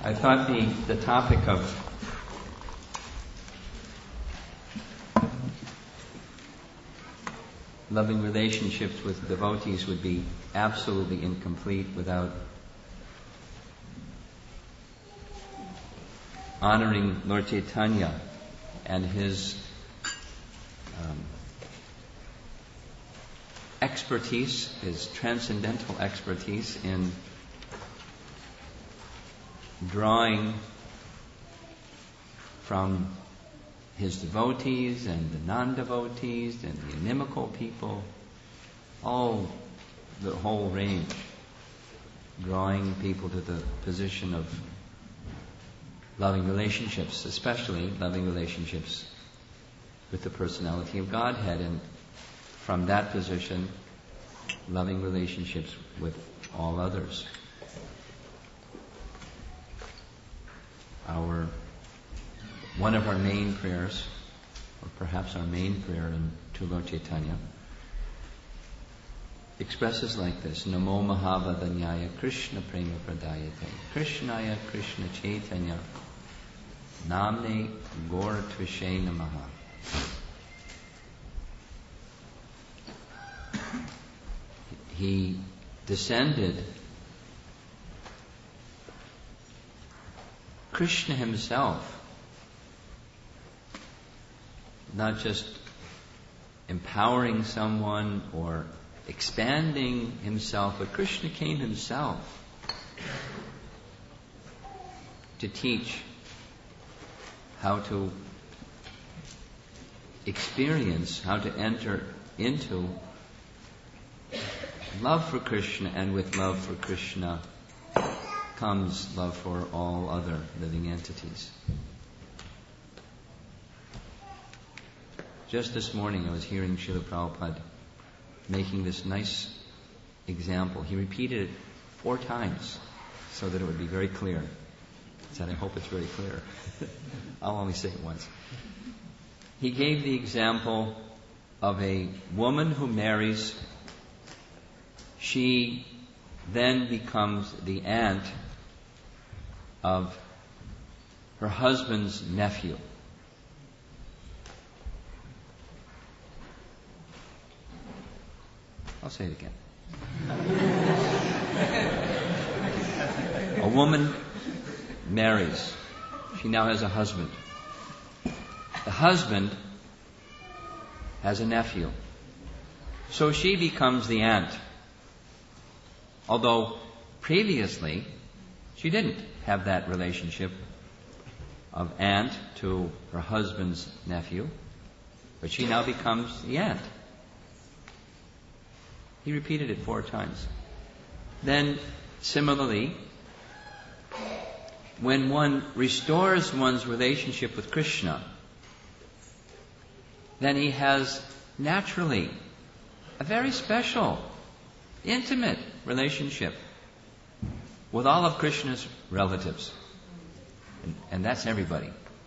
I thought the topic of loving relationships with devotees would be absolutely incomplete without honoring Lord Chaitanya and his expertise, his transcendental expertise in drawing from his devotees and the non-devotees and the inimical people, the whole range, drawing people to the position of loving relationships, especially loving relationships with the personality of Godhead, and from that position, loving relationships with all others. One of our main prayers, or perhaps our main prayer to Lord Chaitanya, expresses like this: Namo Mahavadanyaya Krishna Prema Pradayate Krishnaya Krishna Chaitanya Namne Gora Tvishe Namaha. He descended, Krishna himself, not just empowering someone or expanding himself, but Krishna came himself to teach how to experience, how to enter into love for Krishna, and with love for Krishna comes love for all other living entities. Just this morning I was hearing Srila Prabhupada making this nice example. He repeated it 4 times so that it would be very clear. He said, I hope it's very clear. I'll only say it once. He gave the example of a woman who marries. She then becomes the aunt of her husband's nephew. I'll say it again. A woman marries. She now has a husband. The husband has a nephew. So she becomes the aunt. Although previously she didn't have that relationship of aunt to her husband's nephew, but she now becomes the aunt. He repeated it 4 times. Then, similarly, when one restores one's relationship with Krishna, then he has naturally a very special, intimate relationship with all of Krishna's relatives. And that's everybody.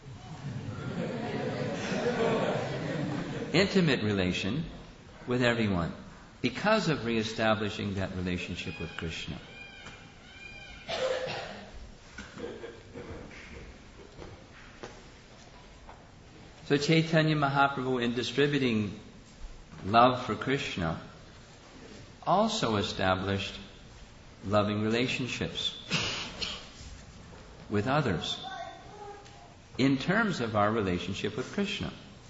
Intimate relation with everyone, because of reestablishing that relationship with Krishna. So Chaitanya Mahaprabhu, in distributing love for Krishna, also established loving relationships with others in terms of our relationship with Krishna.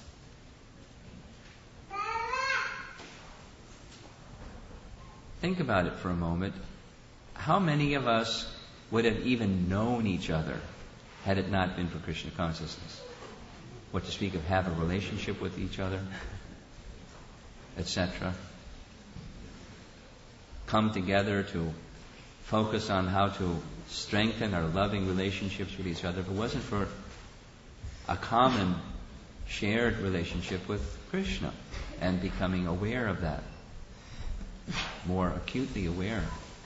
Think about it for a moment. How many of us would have even known each other had it not been for Krishna consciousness? What to speak of have a relationship with each other, etc. Come together to focus on how to strengthen our loving relationships with each other. If it wasn't for a common shared relationship with Krishna and becoming aware of that, more acutely aware.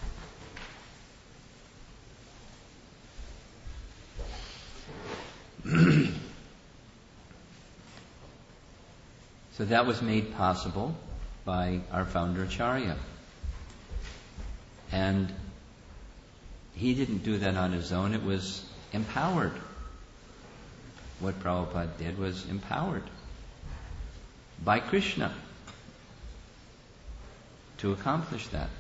So that was made possible by our founder Acharya. And he didn't do that on his own. It was empowered. What Prabhupada did was empowered by Krishna to accomplish that.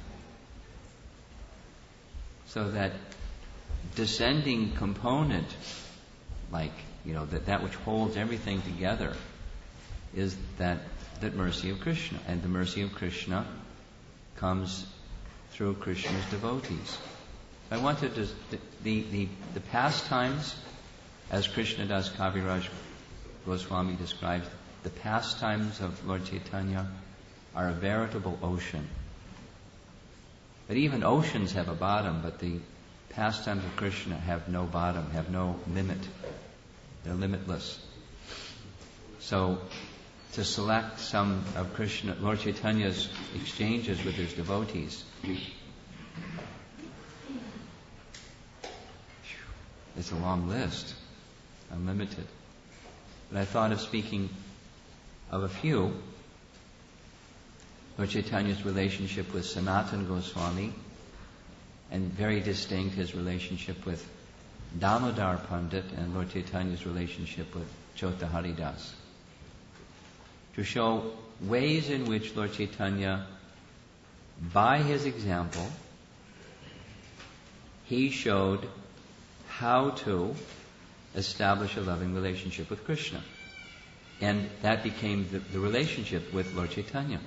So that descending component, like, that which holds everything together, is that mercy of Krishna. And the mercy of Krishna comes through Krishna's devotees. I wanted to, the pastimes, as Krishnadas Kaviraj Goswami describes, the pastimes of Lord Chaitanya are a veritable ocean. But even oceans have a bottom, but the pastimes of Krishna have no bottom, have no limit. They're limitless. So, to select some of Lord Chaitanya's exchanges with his devotees, it's a long list, unlimited. But I thought of speaking of a few. Lord Chaitanya's relationship with Sanatana Goswami, and very distinct his relationship with Damodar Pandit, and Lord Chaitanya's relationship with Chota Haridas, to show ways in which Lord Chaitanya, by his example, he showed how to establish a loving relationship with Krishna. And that became the relationship with Lord Chaitanya.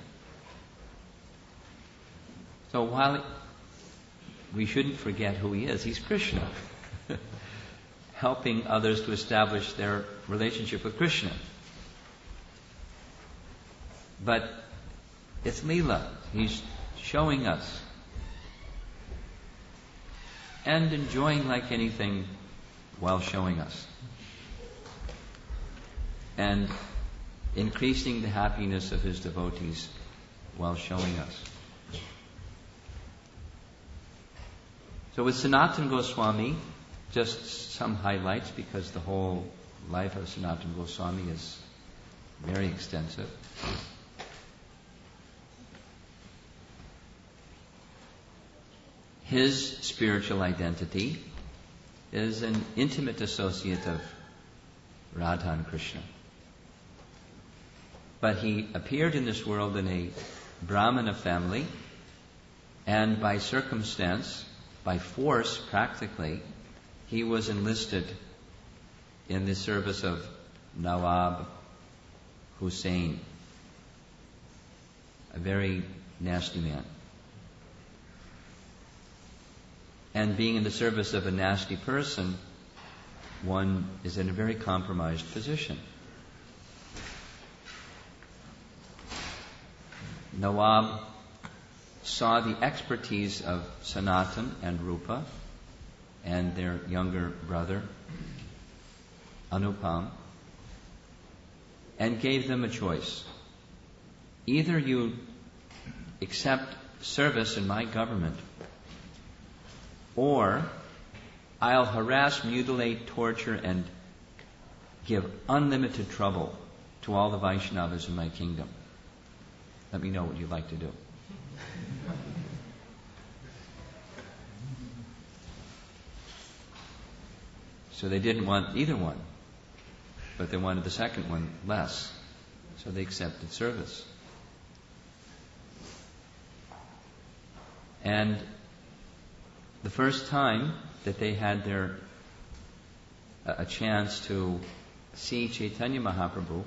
So while we shouldn't forget who he is, he's Krishna, helping others to establish their relationship with Krishna. But it's Leela. He's showing us. And enjoying like anything while showing us. And increasing the happiness of his devotees while showing us. So with Sanatana Goswami, just some highlights, because the whole life of Sanatana Goswami is very extensive. His spiritual identity is an intimate associate of Radha and Krishna. But he appeared in this world in a Brahmana family, and by circumstance, by force practically, he was enlisted in the service of Nawab Hussain, a very nasty man. And being in the service of a nasty person, one is in a very compromised position. Nawab saw the expertise of Sanatan and Rupa and their younger brother, Anupam, and gave them a choice. Either you accept service in my government, or I'll harass, mutilate, torture, and give unlimited trouble to all the Vaishnavas in my kingdom. Let me know what you'd like to do. So they didn't want either one, but they wanted the second one less. So they accepted service. And the first time that they had a chance to see Chaitanya Mahaprabhu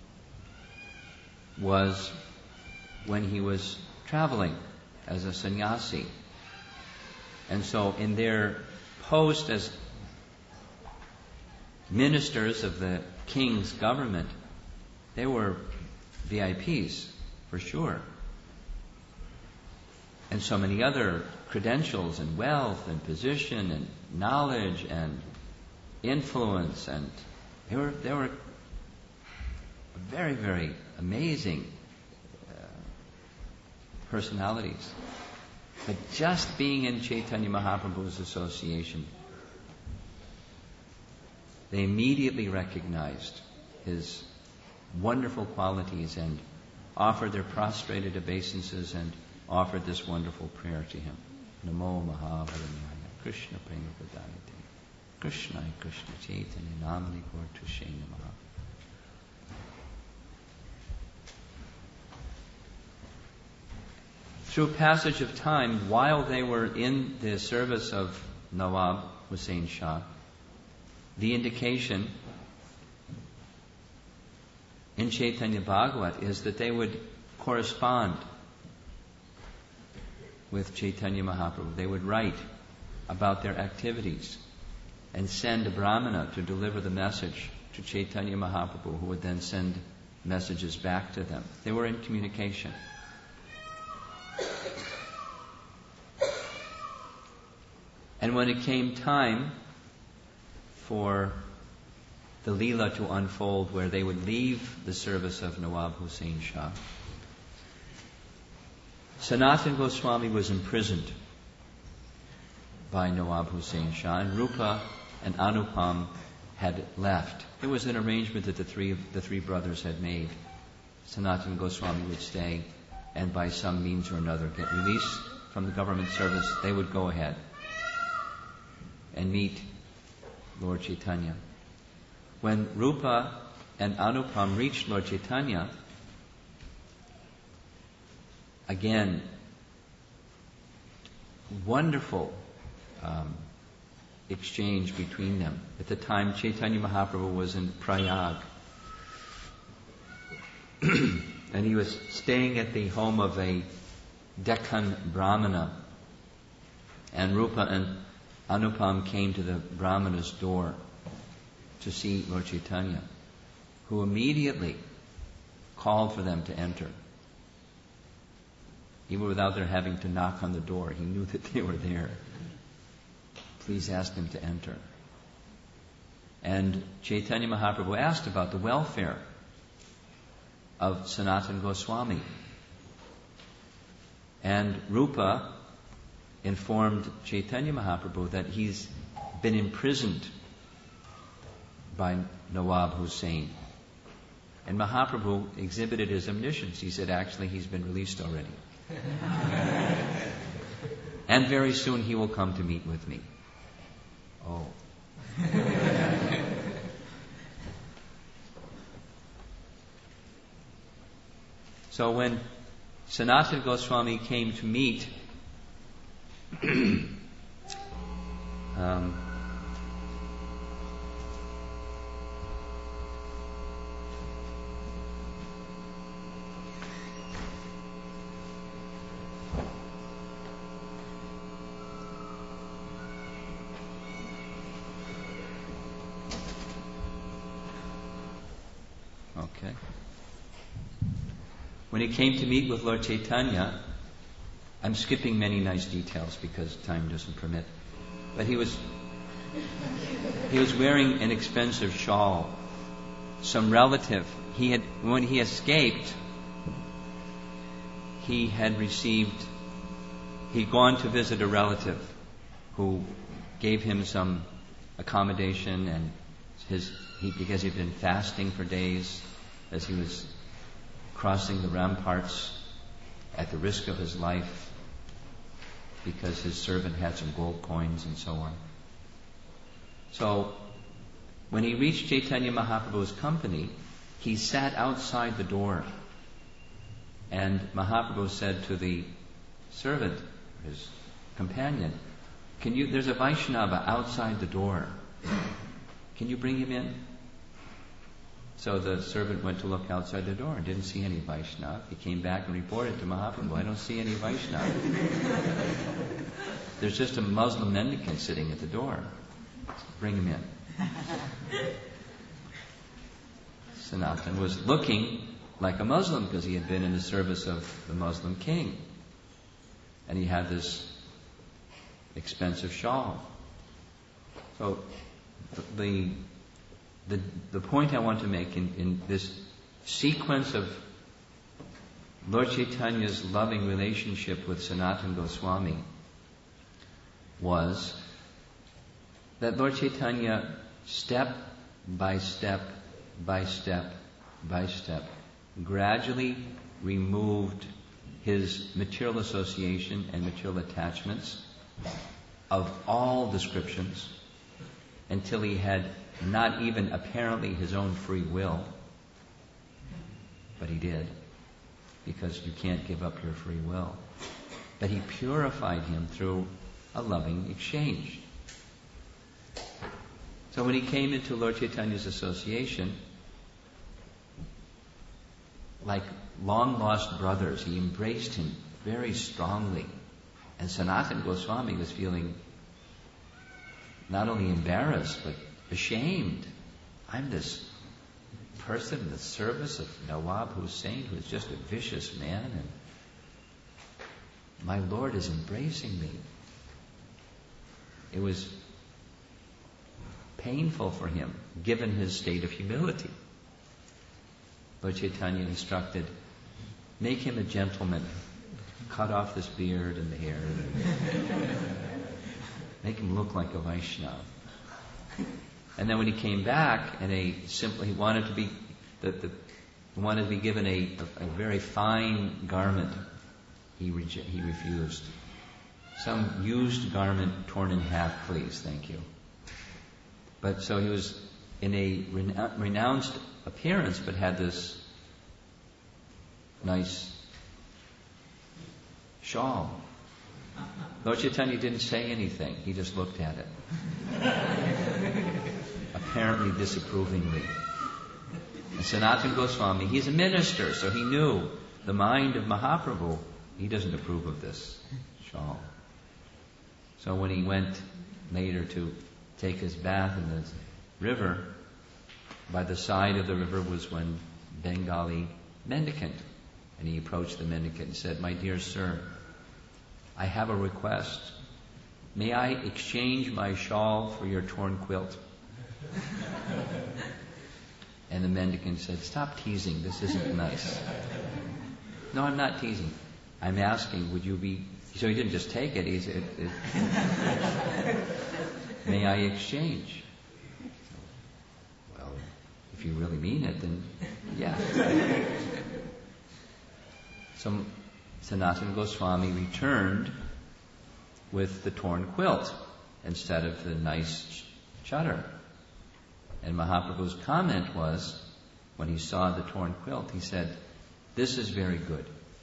was when he was traveling as a sannyasi. And so in their post as ministers of the king's government, they were VIPs, for sure. And so many other credentials and wealth and position and knowledge and influence, and they were very, very amazing personalities. But just being in Chaitanya Mahaprabhu's association, they immediately recognized his wonderful qualities and offered their prostrated obeisances and offered this wonderful prayer to him. Namo Mahavainyaya. Krishna Prema Pradayate. Krishna Krishna Chaitanya Namani Gortushe Namaha. Through passage of time, while they were in the service of Nawab Hussain Shah, the indication in Chaitanya Bhagavat is that they would correspond with Chaitanya Mahaprabhu. They would write about their activities and send a Brahmana to deliver the message to Chaitanya Mahaprabhu, who would then send messages back to them. They were in communication. And when it came time for the Leela to unfold, where they would leave the service of Nawab Hussain Shah, Sanatana Goswami was imprisoned by Nawab Hussain Shah, and Rupa and Anupam had left. It was an arrangement that the three brothers had made. Sanatana Goswami would stay, and by some means or another get released from the government service. They would go ahead and meet Lord Chaitanya. When Rupa and Anupam reached Lord Chaitanya, again, wonderful exchange between them. At the time, Chaitanya Mahaprabhu was in Prayag, and he was staying at the home of a Deccan Brahmana, and Rupa and Anupam came to the Brahmana's door to see Lord Chaitanya, who immediately called for them to enter. Even without their having to knock on the door, he knew that they were there. Please ask them to enter. And Chaitanya Mahaprabhu asked about the welfare of Sanatana Goswami. And Rupa informed Chaitanya Mahaprabhu that he's been imprisoned by Nawab Hussain. And Mahaprabhu exhibited his omniscience. He said, actually, he's been released already. And very soon he will come to meet with me. Oh. So when Sanatana Goswami came to meet when he came to meet with Lord Chaitanya, I'm skipping many nice details because time doesn't permit, but he was wearing an expensive shawl. Some relative, when he escaped, he'd gone to visit a relative who gave him some accommodation, and because he'd been fasting for days as he was crossing the ramparts at the risk of his life because his servant had some gold coins and so on. So when he reached Chaitanya Mahaprabhu's company, he sat outside the door, and Mahaprabhu said to the servant, his companion, there's a Vaishnava outside the door. Can you bring him in? So the servant went to look outside the door and didn't see any Vaishnava. He came back and reported to Mahaprabhu, I don't see any Vaishnava. There's just a Muslim mendicant sitting at the door. Bring him in. Sanatana was looking like a Muslim because he had been in the service of the Muslim king. And he had this expensive shawl. So the point I want to make in this sequence of Lord Chaitanya's loving relationship with Sanatana Goswami was that Lord Chaitanya, step by step, by step, by step, gradually removed his material association and material attachments of all descriptions until he had not even apparently his own free will, but he did, because you can't give up your free will. But he purified him through a loving exchange. So when he came into Lord Chaitanya's association, like long-lost brothers, he embraced him very strongly. And Sanatana Goswami was feeling not only embarrassed, but ashamed. I'm this person in the service of Nawab Hussain, who is just a vicious man, and my Lord is embracing me. It was painful for him, given his state of humility. Lord Chaitanya instructed, make him a gentleman. Cut off this beard and the hair. Make him look like a Vaishnava. And then when he came back, and he wanted to be given a very fine garment, he refused. Some used garment torn in half, please, thank you. But so he was in a renounced appearance, but had this nice shawl. Lord Chaitanya didn't say anything. He just looked at it. Apparently disapprovingly. And Sanatana Goswami, he's a minister, so he knew the mind of Mahaprabhu. He doesn't approve of this shawl. So when he went later to take his bath in the river, by the side of the river was one Bengali mendicant. And he approached the mendicant and said, my dear sir, I have a request. May I exchange my shawl for your torn quilt? And the mendicant said, stop teasing, this isn't nice. No, I'm not teasing. I'm asking, would you be... So he didn't just take it, he said, may I exchange? Well, if you really mean it, then yeah. So Sanatana Goswami returned with the torn quilt instead of the nice chadar. And Mahaprabhu's comment was, when he saw the torn quilt, he said, this is very good.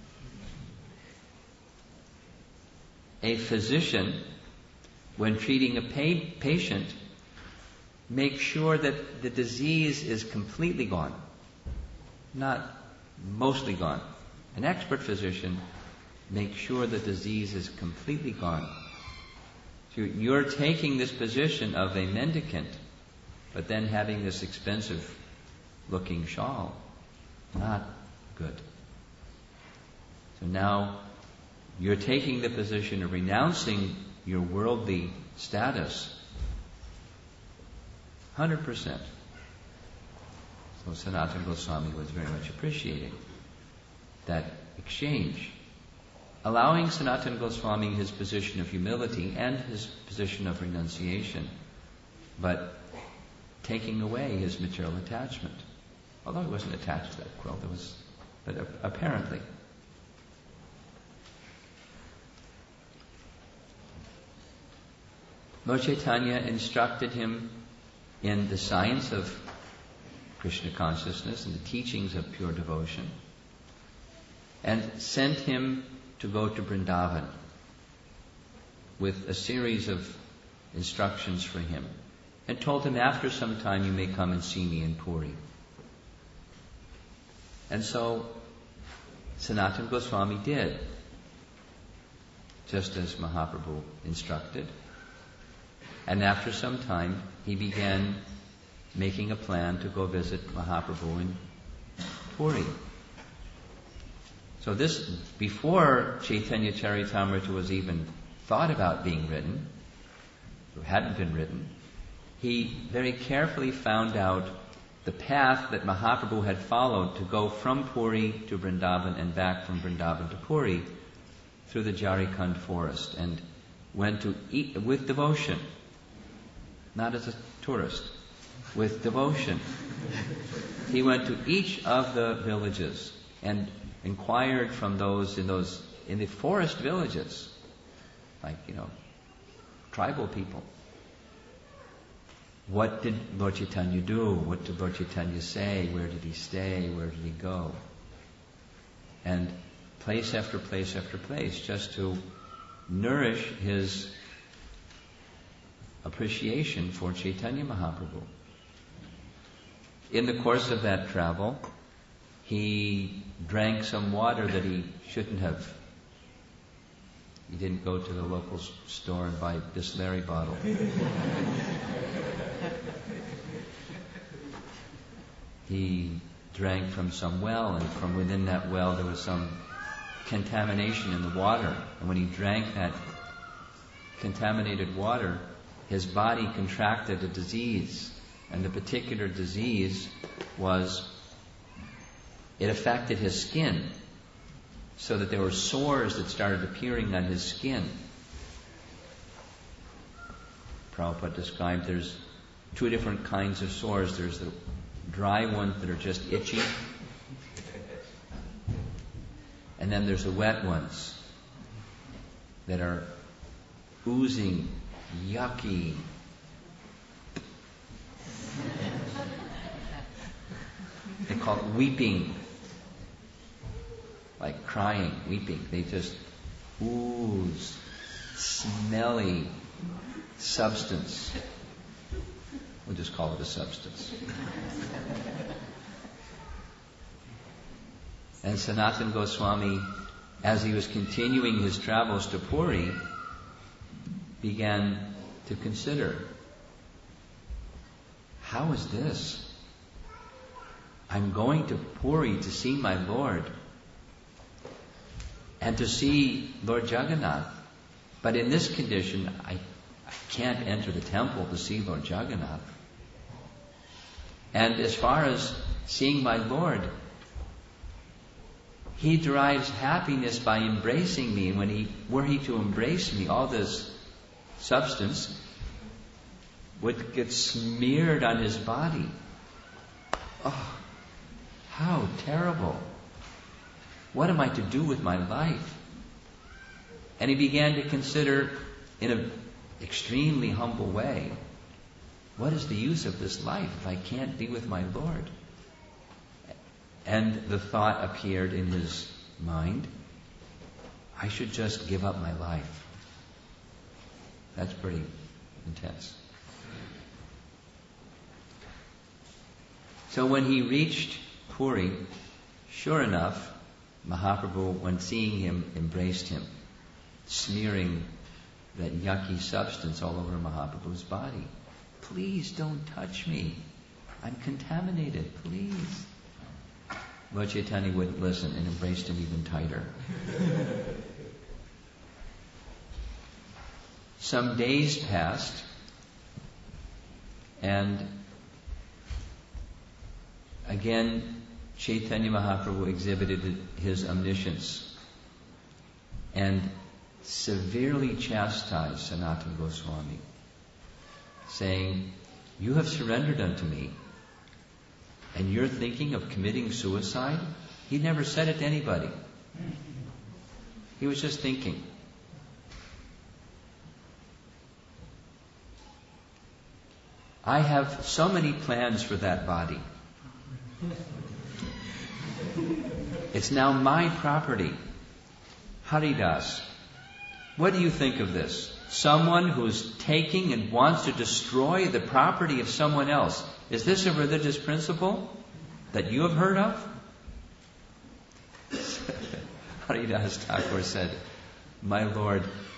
A physician, when treating a patient, makes sure that the disease is completely gone, not mostly gone. An expert physician makes sure the disease is completely gone. So you're taking this position of a mendicant, but then having this expensive looking shawl. Not good. So now you're taking the position of renouncing your worldly status 100%. So Sanatana Goswami was very much appreciating that exchange, allowing Sanatana Goswami his position of humility and his position of renunciation, but taking away his material attachment. Although he wasn't attached to that quilt, but apparently. Lord Chaitanya instructed him in the science of Krishna consciousness and the teachings of pure devotion, and sent him to go to Vrindavan with a series of instructions for him, and told him, after some time you may come and see me in Puri. And so Sanatana Goswami did, just as Mahaprabhu instructed. And after some time, he began making a plan to go visit Mahaprabhu in Puri. So this, before Chaitanya Charitamrita was even thought about being written, or hadn't been written, he very carefully found out the path that Mahaprabhu had followed to go from Puri to Vrindavan and back from Vrindavan to Puri through the Jharikand forest, and went to eat with devotion, not as a tourist, with devotion. He went to each of the villages and inquired from those in the forest villages, like, tribal people. What did Lord Chaitanya do? What did Lord Chaitanya say? Where did he stay? Where did he go? And place after place after place, just to nourish his appreciation for Chaitanya Mahaprabhu. In the course of that travel, he drank some water that he shouldn't have. He didn't go to the local store and buy a Bisleri bottle. He drank from some well, and from within that well there was some contamination in the water. And when he drank that contaminated water, his body contracted a disease. And the particular disease was, it affected his skin, so that there were sores that started appearing on his skin. Prabhupada described there's two different kinds of sores. There's the dry ones that are just itchy, and then there's the wet ones that are oozing, yucky. They call it weeping, like crying, weeping. They just ooze smelly substance. We'll just call it a substance. And Sanatana Goswami, as he was continuing his travels to Puri, began to consider, how is this? I'm going to Puri to see my Lord and to see Lord Jagannath. But in this condition, I can't enter the temple to see Lord Jagannath. And as far as seeing my Lord, He derives happiness by embracing me. And were He to embrace me, all this substance would get smeared on His body. Oh, how terrible. What am I to do with my life? And he began to consider in an extremely humble way, what is the use of this life if I can't be with my Lord? And the thought appeared in his mind, I should just give up my life. That's pretty intense. So when he reached Puri, sure enough, Mahaprabhu, when seeing him, embraced him, smearing that yucky substance all over Mahaprabhu's body. Please don't touch me. I'm contaminated, please. Lord Chaitanya wouldn't listen and embraced him even tighter. Some days passed, and again, Chaitanya Mahaprabhu exhibited his omniscience and severely chastised Sanatana Goswami, saying, you have surrendered unto me, and you're thinking of committing suicide? He never said it to anybody. He was just thinking. I have so many plans for that body. It's now my property. Haridas, what do you think of this? Someone who's taking and wants to destroy the property of someone else. Is this a religious principle that you have heard of? Haridas Thakur said, my Lord,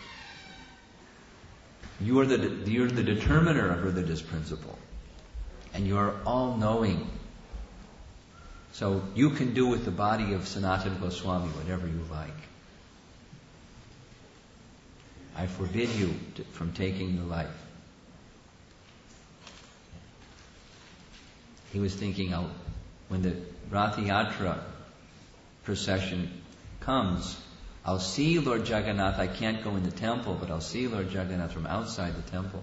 you're the determiner of religious principle, and you're all-knowing. So you can do with the body of Sanatana Goswami whatever you like. I forbid you from taking the life. He was thinking, when the Rath Yatra procession comes, I'll see Lord Jagannath. I can't go in the temple, but I'll see Lord Jagannath from outside the temple.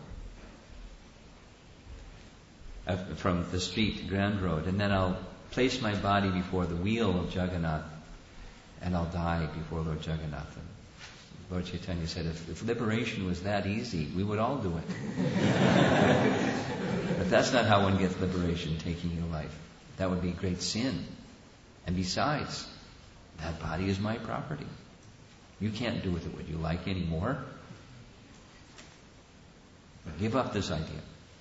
From the street, Grand Road. And then I'll place my body before the wheel of Jagannath, and I'll die before Lord Jagannath. Lord Chaitanya said, if liberation was that easy, we would all do it. But that's not how one gets liberation, taking your life. That would be great sin. And besides, that body is my property. You can't do with it what you like anymore. Give up this idea.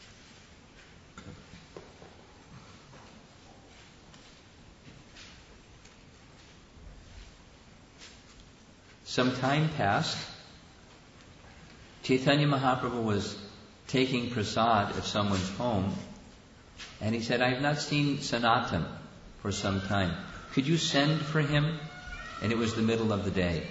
Some time passed. Chaitanya Mahaprabhu was taking prasad at someone's home, and he said, I have not seen Sanatan for some time. Could you send for him? And it was the middle of the day.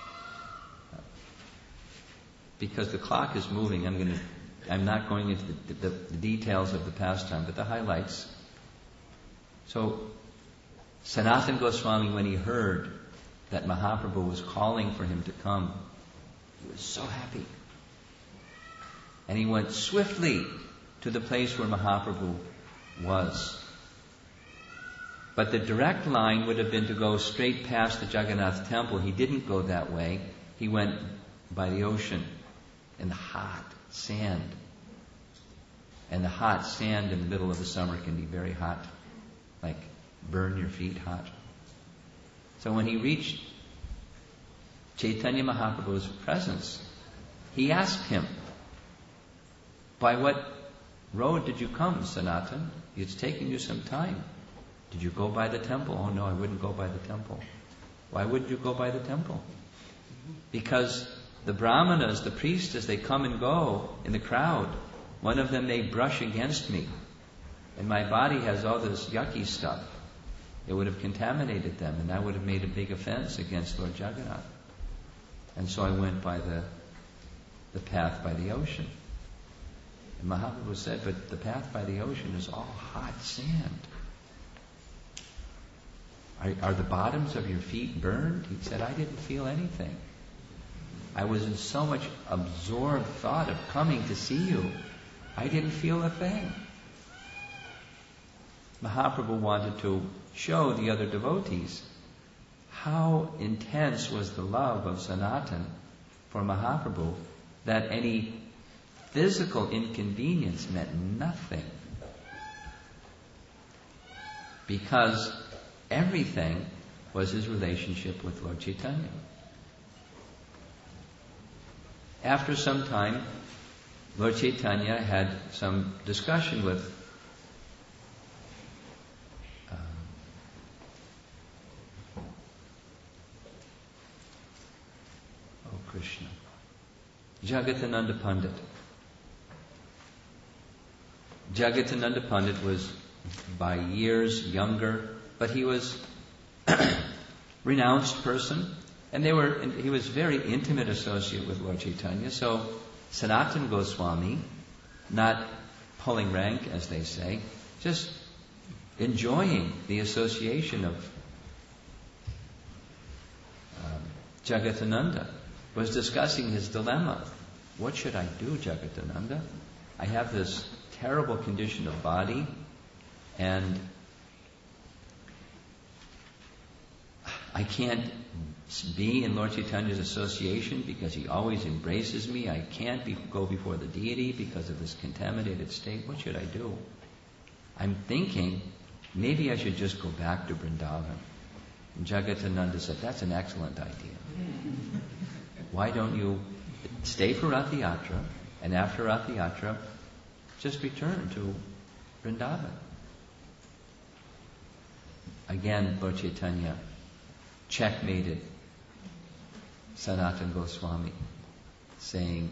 Because the clock is moving, I'm not going into the details of the pastime, but the highlights. So, Sanatana Goswami, when he heard that Mahaprabhu was calling for him to come, he was so happy. And he went swiftly to the place where Mahaprabhu was. But the direct line would have been to go straight past the Jagannath temple. He didn't go that way. He went by the ocean in the hot sand. And the hot sand in the middle of the summer can be very hot, like burn your feet hot. So when he reached Chaitanya Mahaprabhu's presence, he asked him, by what road did you come, Sanatan? It's taken you some time. Did you go by the temple? Oh no, I wouldn't go by the temple. Why wouldn't you go by the temple? Because the brahmanas, the priests, as they come and go in the crowd, one of them may brush against me, and my body has all this yucky stuff. It would have contaminated them, and that would have made a big offense against Lord Jagannath. And so I went by the path by the ocean. And Mahaprabhu said, but the path by the ocean is all hot sand. Are the bottoms of your feet burned? He said, I didn't feel anything. I was in so much absorbed thought of coming to see you, I didn't feel a thing. Mahaprabhu wanted to show the other devotees how intense was the love of Sanatan for Mahaprabhu that any physical inconvenience meant nothing. Because everything was his relationship with Lord Chaitanya. After some time, Lord Chaitanya had some discussion with Krishna, Jagatananda Pandit. Jagatananda Pandit was by years younger, but he was a renounced person, and he was a very intimate associate with Lord Chaitanya. So Sanatana Goswami, not pulling rank, as they say, just enjoying the association of Jagatananda, was discussing his dilemma. What should I do, Jagatananda? I have this terrible condition of body, and I can't be in Lord Chaitanya's association because he always embraces me. I can't go before the deity because of this contaminated state. What should I do? I'm thinking maybe I should just go back to Vrindavan. And Jagatananda said, that's an excellent idea. Why don't you stay for Rath Yatra, and after Rath Yatra, just return to Vrindavan? Again, Lord Chaitanya checkmated Sanatana Goswami, saying,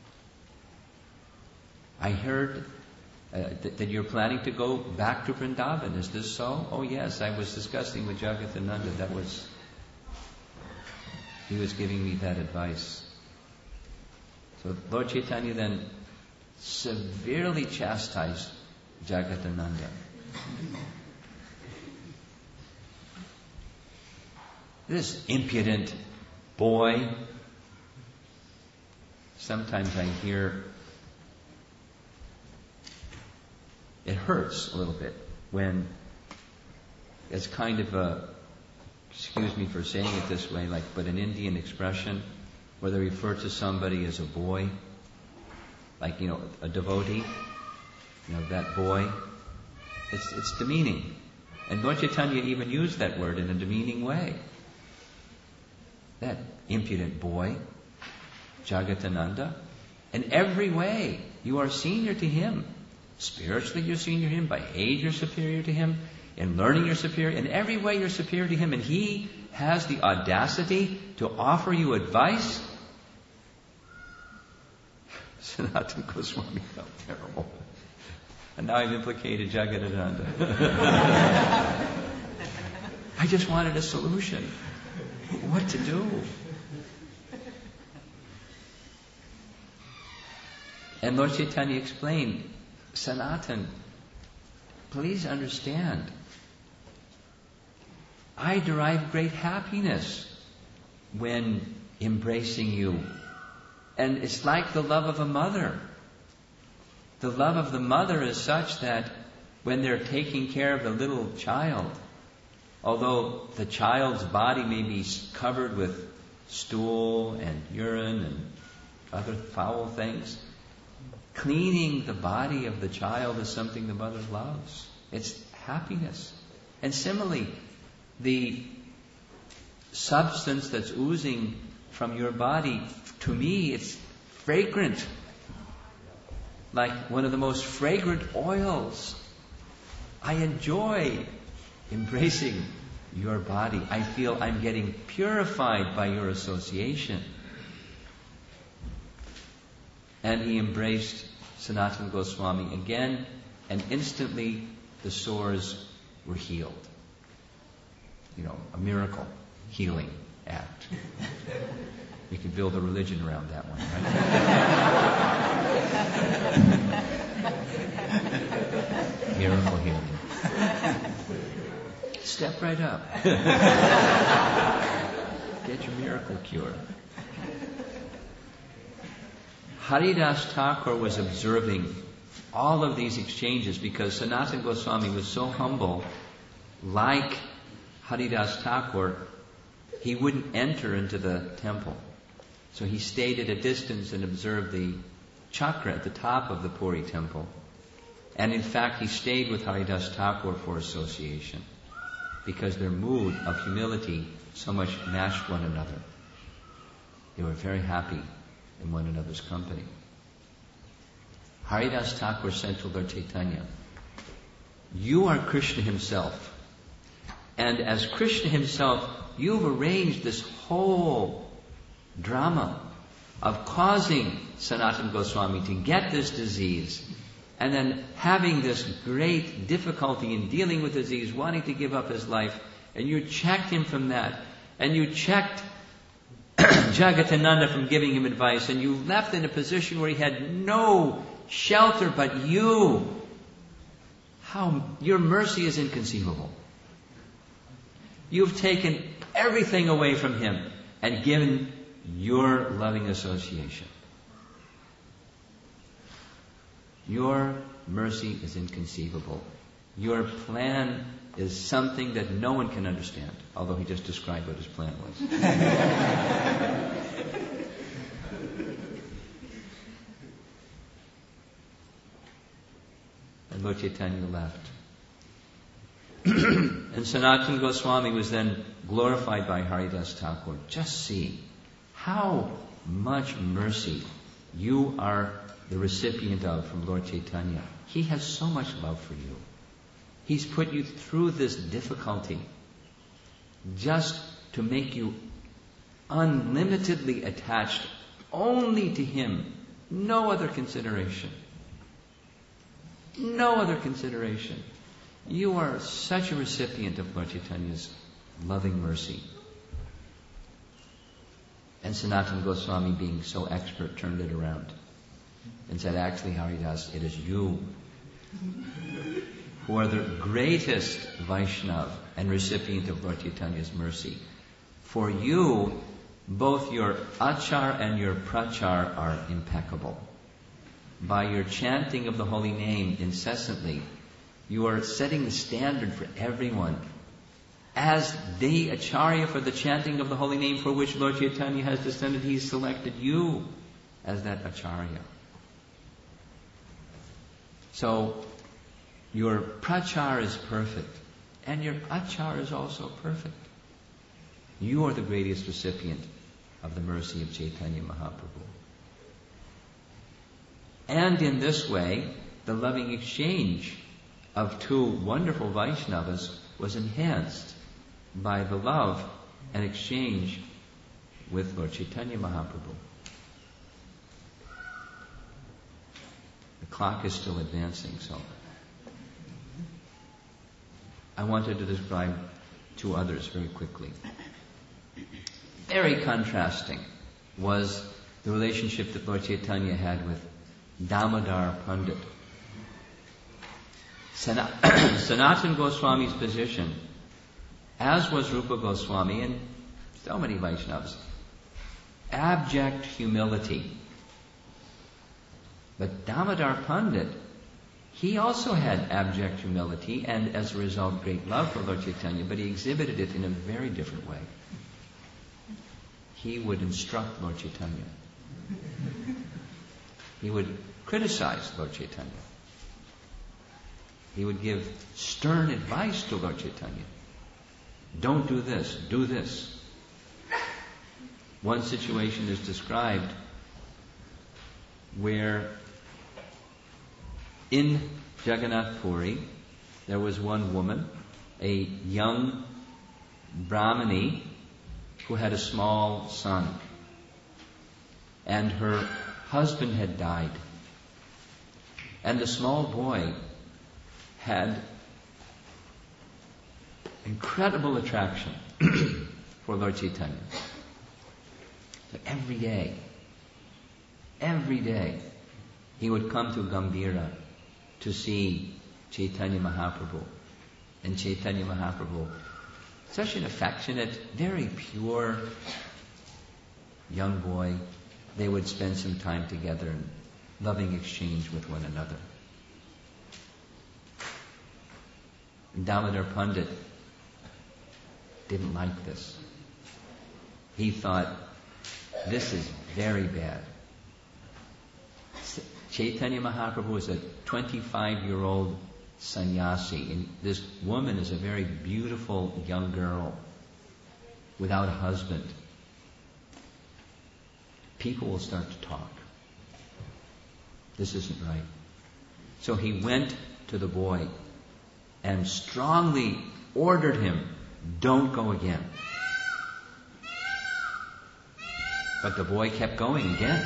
I heard that you're planning to go back to Vrindavan. Is this so? Oh yes, I was discussing with Jagatananda. He was giving me that advice. So Lord Chaitanya then severely chastised Jagatananda. This impudent boy. Sometimes I hear it hurts a little bit when it's kind of a, excuse me for saying it this way, but an Indian expression, or they refer to somebody as a boy, like, a devotee, that boy. It's demeaning. And Lord Chaitanya even used that word in a demeaning way. That impudent boy, Jagatananda. In every way, you are senior to him. Spiritually, you're senior to him. By age, you're superior to him. In learning, you're superior. In every way, you're superior to him. And he has the audacity to offer you advice. Sanatana Goswami felt terrible. And now I've implicated Jagadananda. I just wanted a solution. What to do? And Lord Chaitanya explained, Sanatan, please understand, I derive great happiness when embracing you. And it's like the love of a mother. The love of the mother is such that when they're taking care of the little child, although the child's body may be covered with stool and urine and other foul things, cleaning the body of the child is something the mother loves. It's happiness. And similarly, the substance that's oozing from your body, to me, it's fragrant. Like one of the most fragrant oils. I enjoy embracing your body. I feel I'm getting purified by your association. And he embraced Sanatana Goswami again, and instantly the sores were healed. A miracle healing act. We could build a religion around that one, right? Miracle healing. Step right up. Get your miracle cure. Haridas Thakur was observing all of these exchanges because Sanatana Goswami was so humble. Like Haridas Thakur, he wouldn't enter into the temple. So he stayed at a distance and observed the chakra at the top of the Puri temple. And in fact, he stayed with Haridas Thakur for association because their mood of humility so much matched one another. They were very happy in one another's company. Haridas Thakur said to Lord Chaitanya, you are Krishna himself. And as Krishna himself, you've arranged this whole drama of causing Sanatana Goswami to get this disease, and then having this great difficulty in dealing with the disease, wanting to give up his life, and you checked him from that, and you checked Jagatananda from giving him advice, and you left in a position where he had no shelter but you. How your mercy is inconceivable. You've taken everything away from him and given your loving association. Your mercy is inconceivable. Your plan is something that no one can understand, although he just described what his plan was. And Lord Chaitanya left. And Sanatana Goswami was then glorified by Haridas Thakur. Just see how much mercy you are the recipient of from Lord Chaitanya. He has so much love for you. He's put you through this difficulty just to make you unlimitedly attached only to him. No other consideration. No other consideration. You are such a recipient of Lord Chaitanya's loving mercy. And Sanatana Goswami, being so expert, turned it around and said, actually, Haridas, it is you who are the greatest Vaishnav and recipient of Lord Chaitanya's mercy. For you, both your achar and your prachar are impeccable. By your chanting of the holy name incessantly, you are setting the standard for everyone. as the Acharya for the chanting of the holy name for which Lord Chaitanya has descended, He's selected you as that Acharya. So, your prachar is perfect, and your achar is also perfect. You are the greatest recipient of the mercy of Chaitanya Mahaprabhu. And in this way, the loving exchange of two wonderful Vaishnavas was enhanced by the love and exchange with Lord Chaitanya Mahaprabhu. The clock is still advancing, so I wanted to describe two others very quickly. Very contrasting was the relationship that Lord Chaitanya had with Damodar Pandit. Sanatana Goswami's position, as was Rupa Goswami and so many Vaishnavas, abject humility. But Damodar Pandit, he also had abject humility and as a result great love for Lord Chaitanya, but he exhibited it in a very different way. He would instruct Lord Chaitanya. He would criticize Lord Chaitanya. He would give stern advice to Lord Chaitanya. Don't do this, do this. One situation is described where in Jagannath Puri there was one woman, a young Brahmani, who had a small son. And her husband had died. And the small boy had incredible attraction for Lord Chaitanya. So every day, he would come to Gambhira to see Chaitanya Mahaprabhu. And Chaitanya Mahaprabhu, such an affectionate, very pure young boy, they would spend some time together in loving exchange with one another. And Damodar Pandit didn't like this. He thought, this is very bad. Chaitanya Mahaprabhu is a 25-year-old sannyasi, and this woman is a very beautiful young girl without a husband. People will start to talk. This isn't right. So he went to the boy and strongly ordered him, don't go again. But the boy kept going again.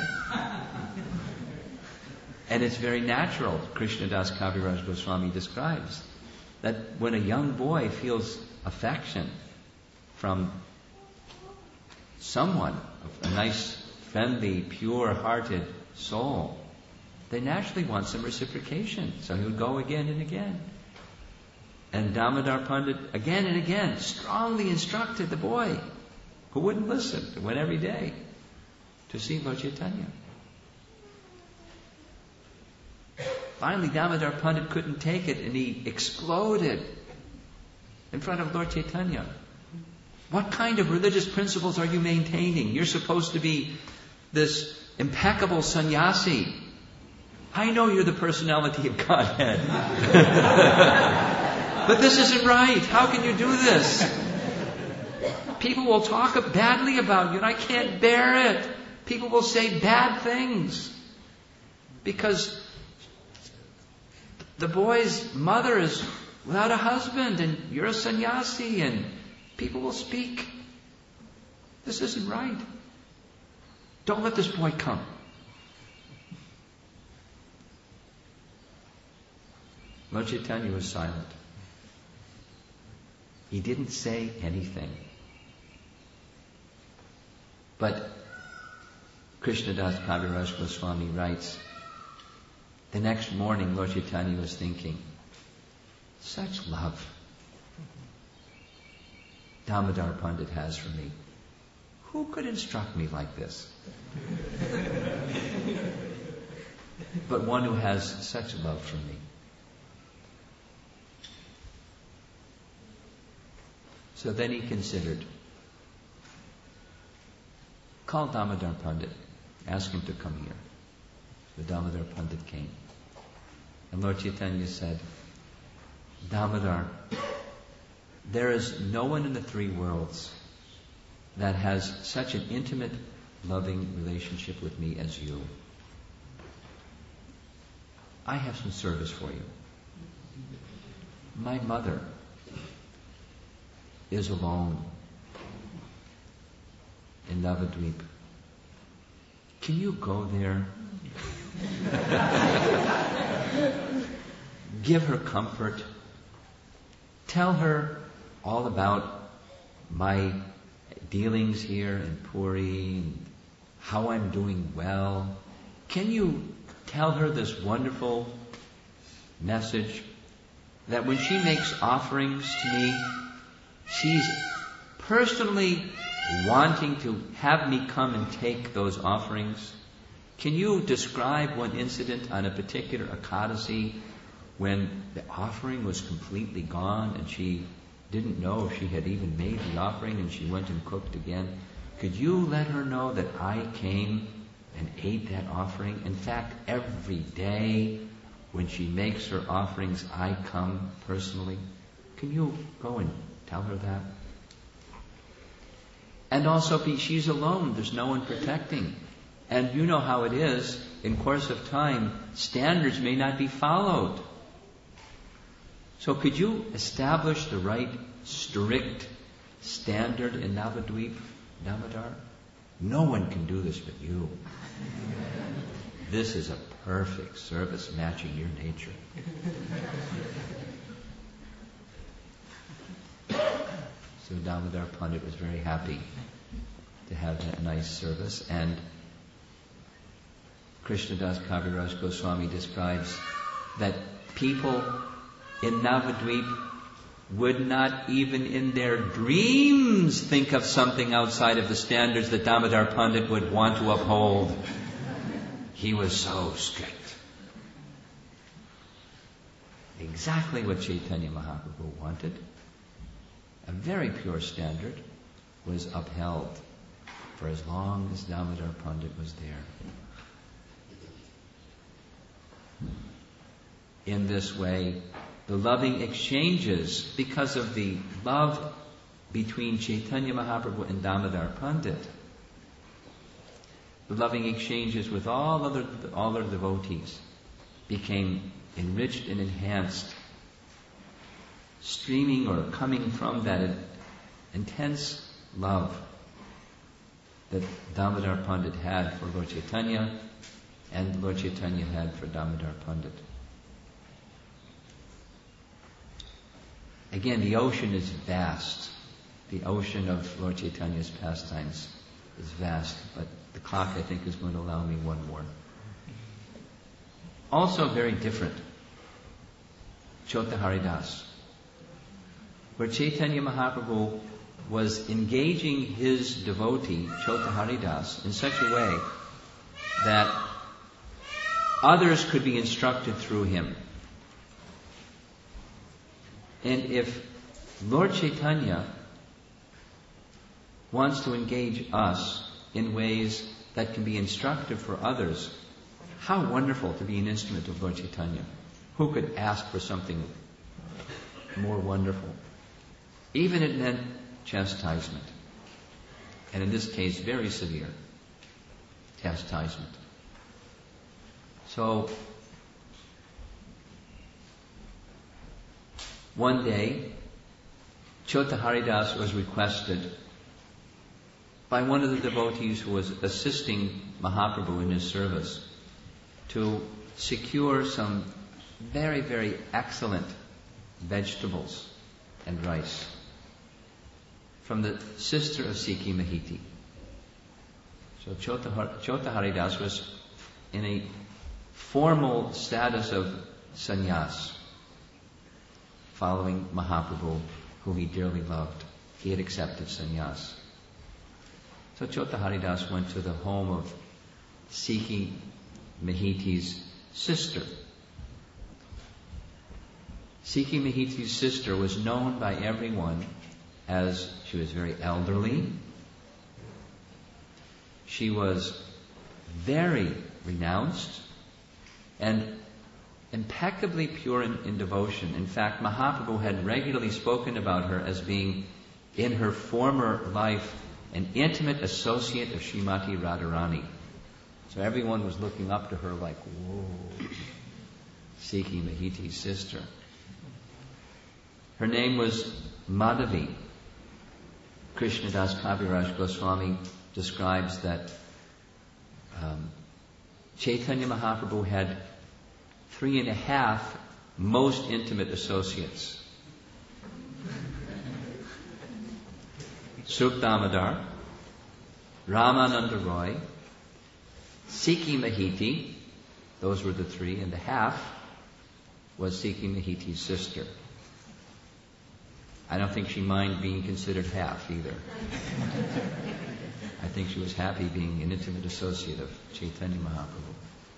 And it's very natural, Krishnadas Kaviraj Goswami describes, that when a young boy feels affection from someone, a nice, friendly, pure-hearted soul, they naturally want some reciprocation. So he would go again and again. And Damodar Pandit, again and again, strongly instructed the boy, who wouldn't listen, who went every day to see Lord Chaitanya. Finally, Damodar Pandit couldn't take it, and he exploded in front of Lord Chaitanya. What kind of religious principles are you maintaining? You're supposed to be this impeccable sannyasi. I know you're the personality of Godhead. But this isn't right. How can you do this? People will talk badly about you, and I can't bear it. People will say bad things. Because the boy's mother is without a husband, and you're a sannyasi, and people will speak. This isn't right. Don't let this boy come. Lord Chaitanya was silent. He didn't say anything. But Krishnadas Kaviraj Goswami writes, the next morning Lord Chaitanya was thinking, such love Damodar Pandit has for me. Who could instruct me like this? But one who has such love for me. So then he considered, call Damodar Pandit, ask him to come here. The Damodar Pandit came. And Lord Chaitanya said, Damodar, there is no one in the three worlds that has such an intimate, loving relationship with me as you. I have some service for you. My mother is alone in Navadvip. Can you go there? Give her comfort. Tell her all about my dealings here in Puri and how I'm doing well. Can you tell her this wonderful message that when she makes offerings to me, she's personally wanting to have me come and take those offerings? Can you describe one incident on a particular Ekadasi when the offering was completely gone and she didn't know if she had even made the offering and she went and cooked again? Could you let her know that I came and ate that offering? In fact, every day when she makes her offerings, I come personally. Can you go and tell her that? And also, she's alone. There's no one protecting. And you know how it is. In course of time, standards may not be followed. So could you establish the right, strict standard in Navadvip, Damodar? No one can do this but you. This is a perfect service matching your nature. So Damodar Pandit was very happy to have that nice service. And Krishnadas Kaviraj Goswami describes that people in Navadvip would not even in their dreams think of something outside of the standards that Damodar Pandit would want to uphold. He was so strict. Exactly what Chaitanya Mahaprabhu wanted. A very pure standard was upheld for as long as Damodar Pandit was there. In this way, the loving exchanges, because of the love between Chaitanya Mahaprabhu and Damodar Pandit, the loving exchanges with all other devotees became enriched and enhanced, streaming or coming from that intense love that Damodar Pandit had for Lord Chaitanya and Lord Chaitanya had for Damodar Pandit. Again, the ocean is vast. The ocean of Lord Chaitanya's pastimes is vast, but the clock, I think, is going to allow me one more. Also very different, Chota Haridas, where Chaitanya Mahaprabhu was engaging his devotee, Chota Haridas, in such a way that others could be instructed through him. And if Lord Chaitanya wants to engage us in ways that can be instructive for others, how wonderful to be an instrument of Lord Chaitanya. Who could ask for something more wonderful? Even it meant chastisement. And in this case, very severe chastisement. So, one day, Chota Haridas was requested by one of the devotees who was assisting Mahaprabhu in his service to secure some very, very excellent vegetables and rice from the sister of Sikhi Mahiti. So Chota Haridas was in a formal status of sannyas, following Mahaprabhu, whom he dearly loved. He had accepted sannyas. So Chota Haridas went to the home of Sikhi Mahiti's sister. Sikhi Mahiti's sister was known by everyone as she was very elderly. She was very renounced and impeccably pure in devotion. In fact, Mahaprabhu had regularly spoken about her as being, in her former life, an intimate associate of Srimati Radharani. So everyone was looking up to her like, whoa, Sikhi Mahiti's sister. Her name was Madhavi. Krishnadas Kaviraj Goswami describes that Chaitanya Mahaprabhu had 3.5 most intimate associates. Suk Damodar, Ramananda Roy, Sikhi Mahiti, those were the 3.5, was Sikhi Mahiti's sister. I don't think she minded being considered half either. I think she was happy being an intimate associate of Chaitanya Mahaprabhu.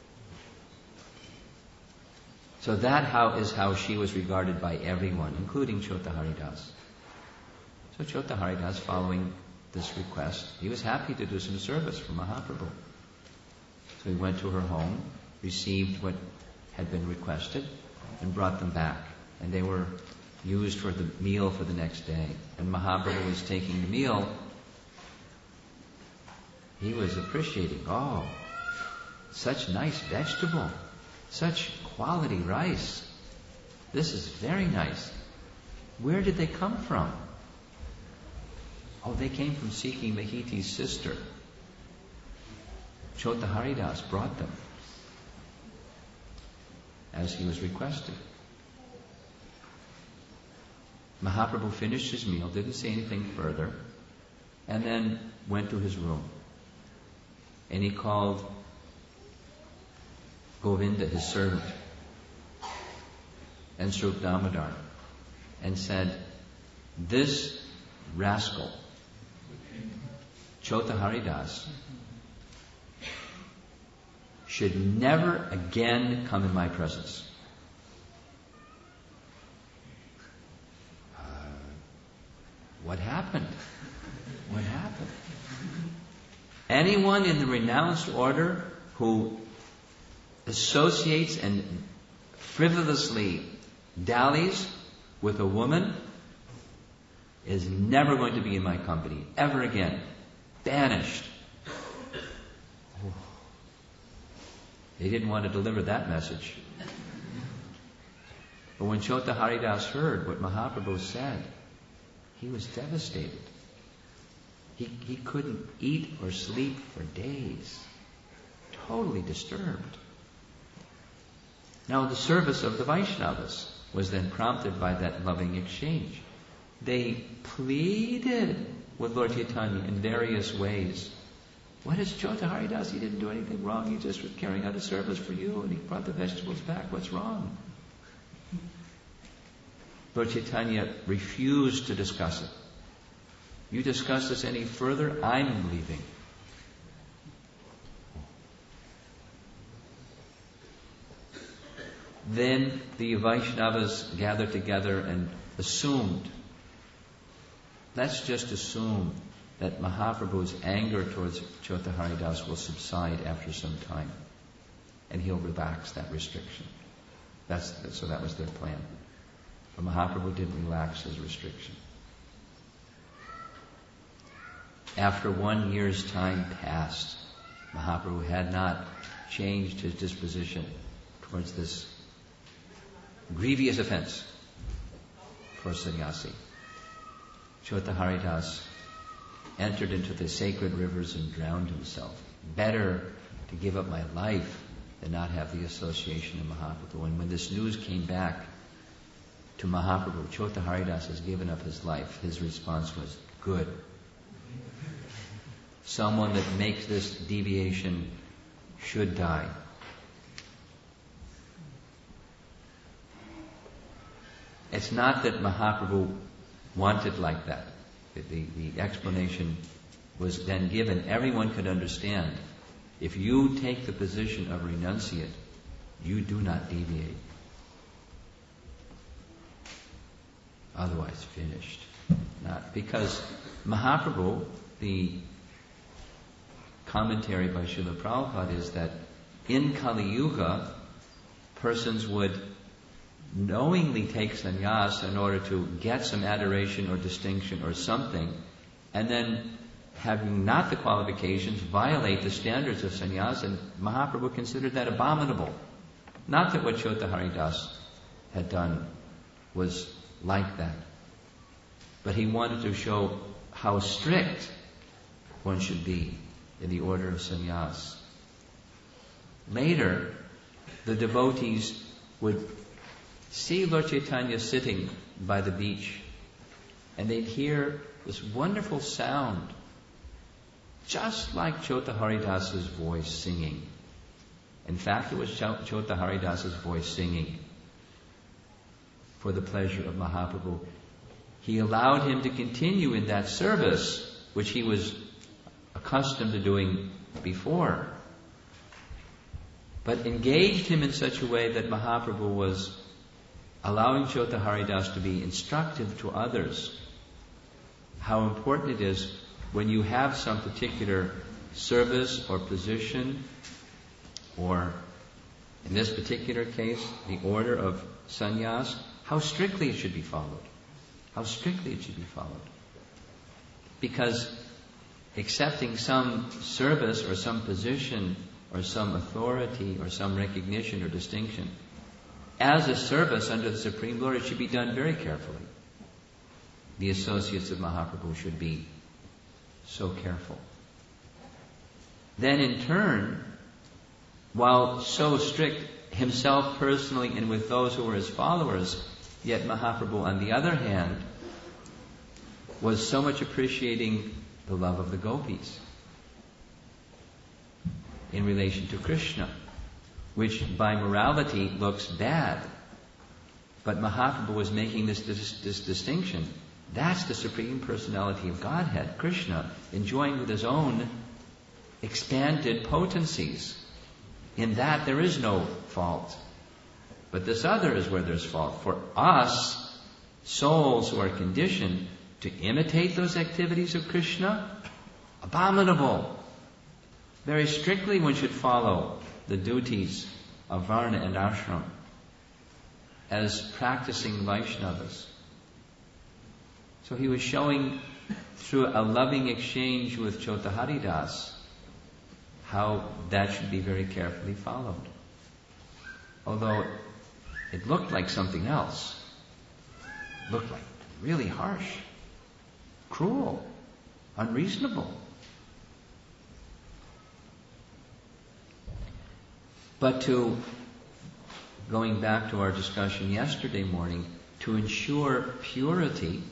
So that is how she was regarded by everyone, including Chota Haridas. So Chota Haridas, following this request, he was happy to do some service for Mahaprabhu. So he went to her home, received what had been requested, and brought them back. And they were used for the meal for the next day. And Mahaprabhu was taking the meal. He was appreciating, oh, such nice vegetable, such quality rice. This is very nice. Where did they come from? Oh, they came from Sikhi Mahiti's sister. Chota Haridas brought them, as he was requested. Mahaprabhu finished his meal, didn't say anything further, and then went to his room. And he called Govinda, his servant, and Suk Damodar, and said, this rascal, Chota Haridas, should never again come in my presence. What happened? What happened? Anyone in the renounced order who associates and frivolously dallies with a woman is never going to be in my company, ever again. Banished. They didn't want to deliver that message. But when Chota Haridas heard what Mahaprabhu said, he was devastated. He couldn't eat or sleep for days. Totally disturbed. Now the service of the Vaishnavas was then prompted by that loving exchange. They pleaded with Lord Chaitanya in various ways. What is Chota Haridas? He didn't do anything wrong. He just was carrying out a service for you and he brought the vegetables back. What's wrong? Lord Chaitanya refused to discuss it. You discuss this any further, I'm leaving. Then the Vaishnavas gathered together and assumed, let's just assume that Mahaprabhu's anger towards Chota Haridas will subside after some time, and he'll relax that restriction. So that was their plan. But Mahaprabhu didn't relax his restriction. After 1 year's time passed, Mahaprabhu had not changed his disposition towards this grievous offense for sannyasi. Chota Haridas entered into the sacred rivers and drowned himself. Better to give up my life than not have the association of Mahaprabhu. And when this news came back to Mahaprabhu, Chota Haridas has given up his life. His response was, good. Someone that makes this deviation should die. It's not that Mahaprabhu wanted like that. The explanation was then given. Everyone could understand. If you take the position of renunciate, you do not deviate. Otherwise, finished. that. Because Mahaprabhu, the commentary by Srila Prabhupada is that in Kali Yuga, persons would knowingly take sannyas in order to get some adoration or distinction or something, and then, having not the qualifications, violate the standards of sannyas, and Mahaprabhu considered that abominable. Not that what Chota Haridas had done was like that, but he wanted to show how strict one should be in the order of sannyas. Later, the devotees would see Lord Chaitanya sitting by the beach, and they'd hear this wonderful sound, just like Chota Haridas's voice singing. In fact, it was Chota Haridas's voice singing for the pleasure of Mahaprabhu. He allowed him to continue in that service, which he was accustomed to doing before, but engaged him in such a way that Mahaprabhu was allowing Chota Haridas to be instructive to others. How important it is when you have some particular service or position, or in this particular case, the order of sannyas, how strictly it should be followed. How strictly it should be followed. Because accepting some service or some position or some authority or some recognition or distinction as a service under the Supreme Lord, it should be done very carefully. The associates of Mahaprabhu should be so careful. Then in turn, while so strict himself personally and with those who were his followers, yet Mahaprabhu, on the other hand, was so much appreciating the love of the gopis in relation to Krishna, which by morality looks bad. But Mahaprabhu was making this distinction. That's the Supreme Personality of Godhead, Krishna, enjoying with his own expanded potencies. In that there is no fault. But this other is where there's fault. For us, souls who are conditioned to imitate those activities of Krishna, abominable. Very strictly one should follow the duties of Varna and Ashram as practicing Vaishnavas. So he was showing through a loving exchange with Chota Haridas how that should be very carefully followed. Although it looked like something else. It looked like really harsh, cruel, unreasonable. But going back to our discussion yesterday morning, to ensure purity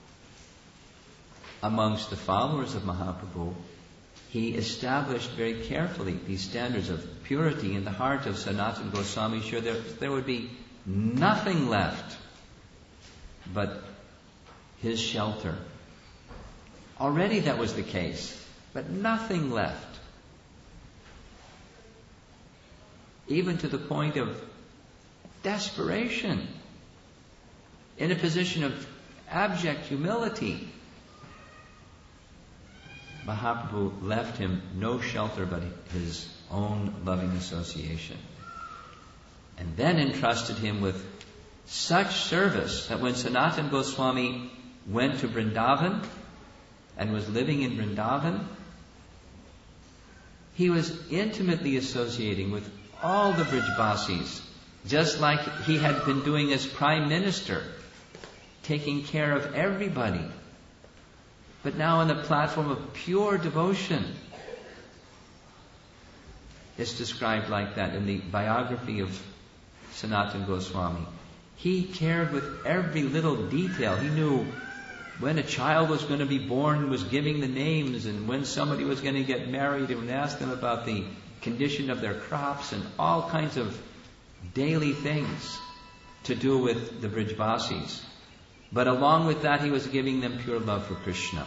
amongst the followers of Mahaprabhu, he established very carefully these standards of purity in the heart of Sanatana Goswami. Sure, there would be nothing left but his shelter. Already that was the case, but nothing left. Even to the point of desperation, in a position of abject humility, Mahaprabhu left him no shelter but his own loving association. And then entrusted him with such service that when Sanatana Goswami went to Vrindavan and was living in Vrindavan, he was intimately associating with all the Brijbasis, just like he had been doing as Prime Minister, taking care of everybody. But now on the platform of pure devotion. It's described like that in the biography of Sanatana Goswami. He cared with every little detail. He knew when a child was going to be born, was giving the names, and when somebody was going to get married, and asked them about the condition of their crops and all kinds of daily things to do with the Brijbasis. But along with that, he was giving them pure love for Krishna,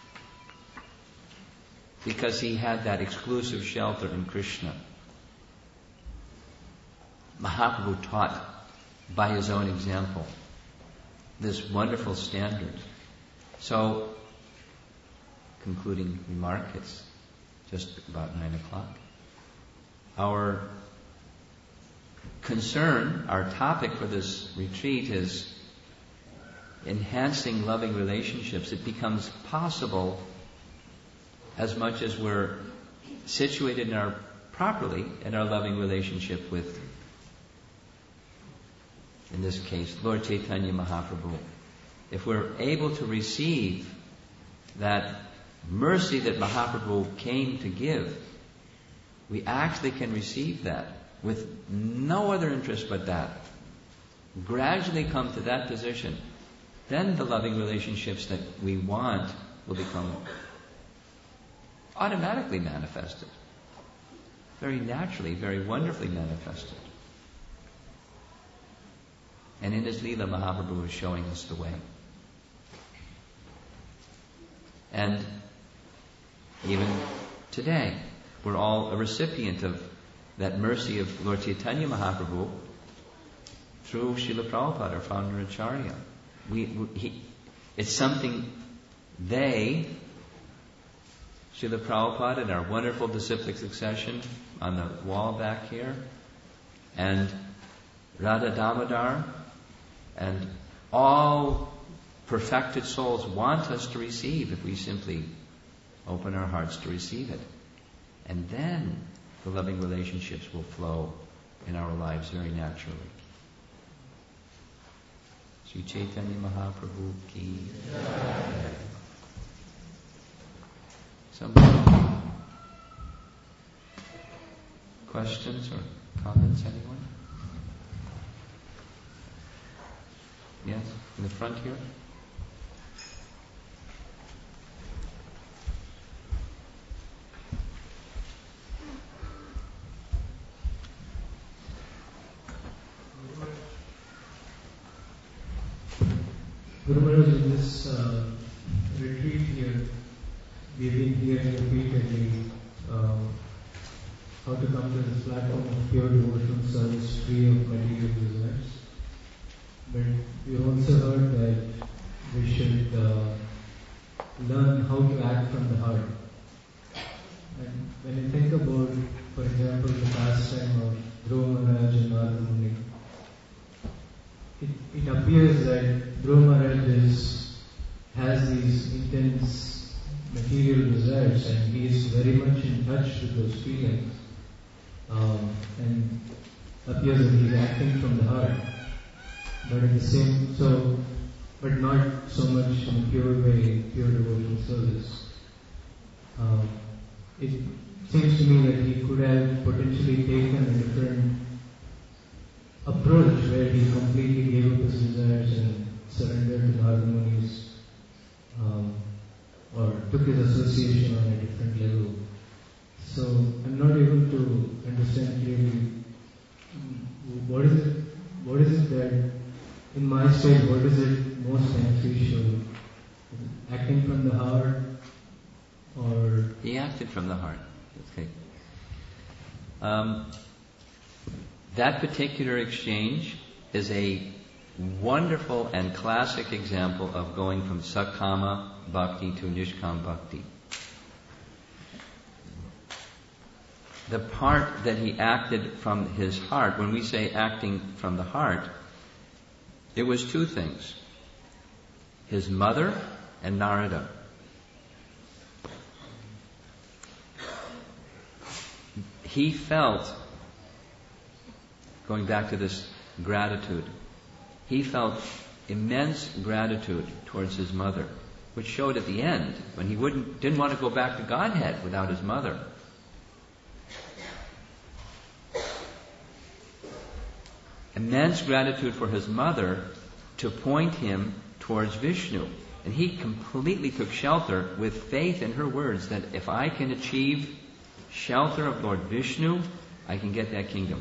because he had that exclusive shelter in Krishna. Mahaprabhu taught by his own example this wonderful standard. So, concluding remark, it's just about 9 o'clock. Our concern, our topic for this retreat is enhancing loving relationships. It becomes possible as much as we're situated properly in our loving relationship with, in this case, Lord Chaitanya Mahaprabhu. If we're able to receive that mercy that Mahaprabhu came to give, we actually can receive that with no other interest but that. Gradually come to that position, then the loving relationships that we want will become automatically manifested. Very naturally, very wonderfully manifested. And in his Leela, Mahaprabhu is showing us the way. And even today, we're all a recipient of that mercy of Lord Chaitanya Mahaprabhu through Srila Prabhupada, our founder Acharya. It's something Srila Prabhupada and our wonderful disciplic succession on the wall back here, and Radha Damodar, and all perfected souls want us to receive if we simply open our hearts to receive it. And then the loving relationships will flow in our lives very naturally. Sri Chaitanya Mahaprabhu ki. Some questions or comments, anyone? Yes, in the front here. Guru Maharaj, in this retreat here, we've been hearing repeatedly how to come to this platform of pure devotional service free of material desires. But we also heard that we should learn how to act from the heart. And when you think about, for example, the pastime of Dhruva Maharaj and Narada Muni, it appears that Dhruva Maharaj has these intense material desires, and he is very much in touch with those feelings, and appears that he is acting from the heart. But but not so much in a pure way, pure devotional service. It seems to me that he could have potentially taken a different approach where he completely gave up his desires and surrendered to Narada Muni's, or took his association on a different level. So I'm not able to understand clearly what is it that in my state, what is it most beneficial? Acting from the heart, or he acted from the heart. Okay. That particular exchange is a wonderful and classic example of going from Sakama Bhakti to Nishkam Bhakti. The part that he acted from his heart, when we say acting from the heart, it was two things. His mother and Narada. He felt, going back to this gratitude, he felt immense gratitude towards his mother, which showed at the end when he didn't want to go back to Godhead without his mother. Immense gratitude for his mother to point him towards Vishnu. And he completely took shelter with faith in her words that if I can achieve shelter of Lord Vishnu, I can get that kingdom.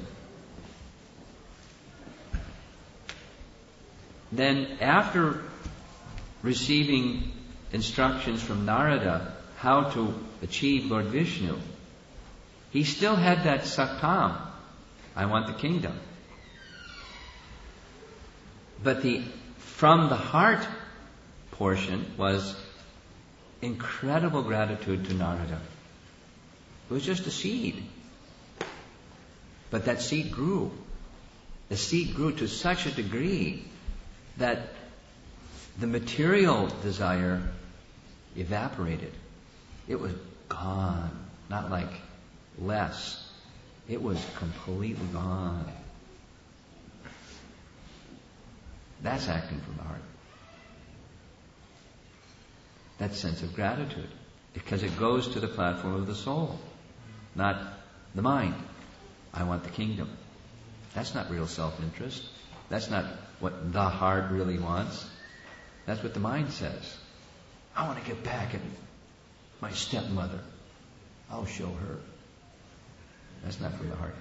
Then after receiving instructions from Narada how to achieve Lord Vishnu, he still had that sakam, I want the kingdom. But the from the heart portion was incredible gratitude to Narada. It was just a seed. But that seed grew. The seed grew to such a degree that the material desire evaporated. It was gone. Not like less. It was completely gone. That's acting from the heart. That sense of gratitude. Because it goes to the platform of the soul, not the mind. I want the kingdom. That's not real self-interest. That's not what the heart really wants. That's what the mind says. I want to get back at my stepmother. I'll show her. That's not from the heart.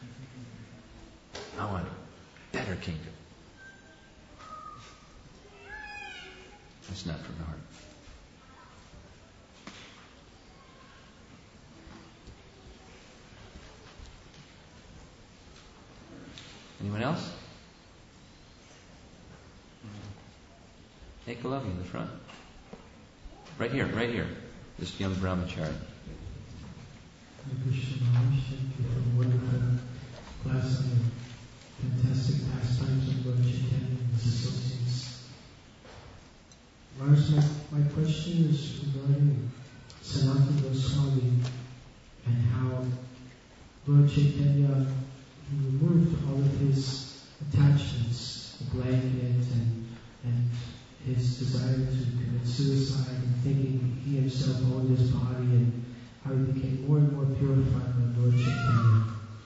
I want a better kingdom. That's not from the heart. Anyone else? Ekalavi in the front. Right here. This young brahmachari. Hare Krishna Maharaj, thank you for a wonderful class on the fantastic pastimes of Lord Chaitanya and his associates. Maharaj, my question is regarding Sanatana Goswami and how Lord Chaitanya removed all of his attachments, the blanket and his desire to commit suicide and thinking he himself owned his body, and how he became more and more purified by Lord Chaitanya.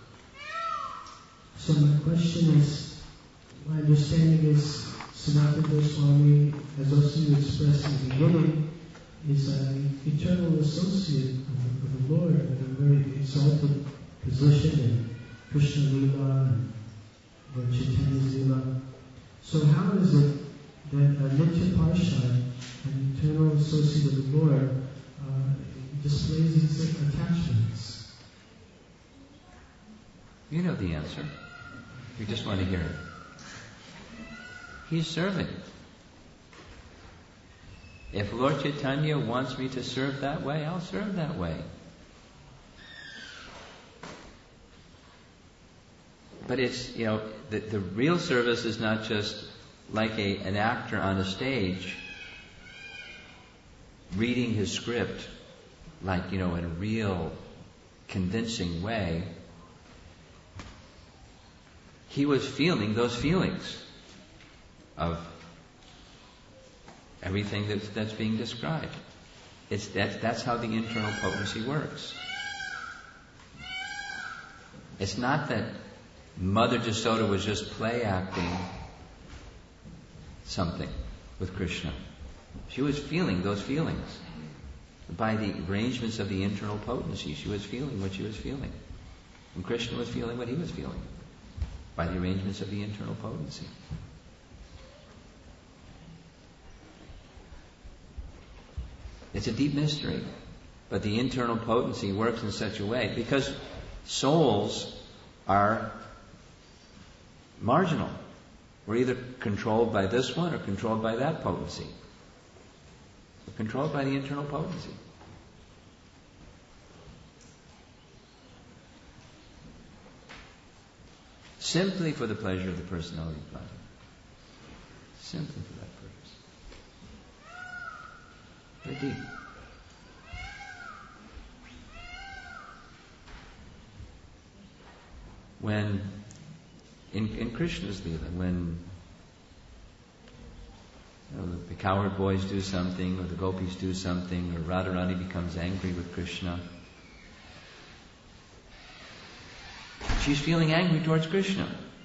So my question is, my understanding is Sanatana Goswami, as also you expressed in the beginning, is an eternal associate of the Lord with a very exalted position in Krishna Lila and Lord Chaitanya's Lila. So how is it that a Nitya Parshad, an eternal associate of the Lord, displays these attachments? You know the answer. You just want to hear it. He's serving. If Lord Chaitanya wants me to serve that way, I'll serve that way. But it's, the real service is not just like an actor on a stage reading his script, like, in a real convincing way. He was feeling those feelings of everything that's being described. That's how the internal potency works. It's not that Mother Jasoda was just play acting something with Krishna. She was feeling those feelings. By the arrangements of the internal potency, she was feeling what she was feeling. And Krishna was feeling what he was feeling. By the arrangements of the internal potency. It's a deep mystery. But the internal potency works in such a way, because souls are marginal. We're either controlled by this one or controlled by that potency. We're controlled by the internal potency. Simply for the pleasure of the personality of God. Simply for that purpose. Very deep. When in Krishna's Leela, when the cowherd boys do something, or the gopis do something, or Radharani becomes angry with Krishna, she's feeling angry towards Krishna.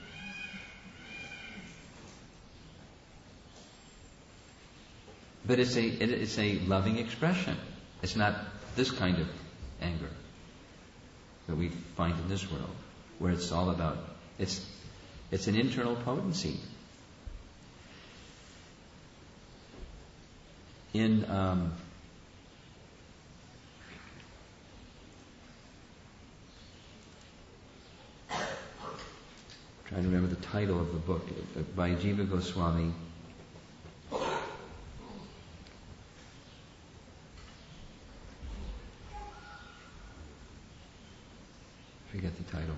But it's a loving expression. It's not this kind of anger that we find in this world, where it's all about, it's an internal potency. Trying to remember the title of the book by Jiva Goswami. title.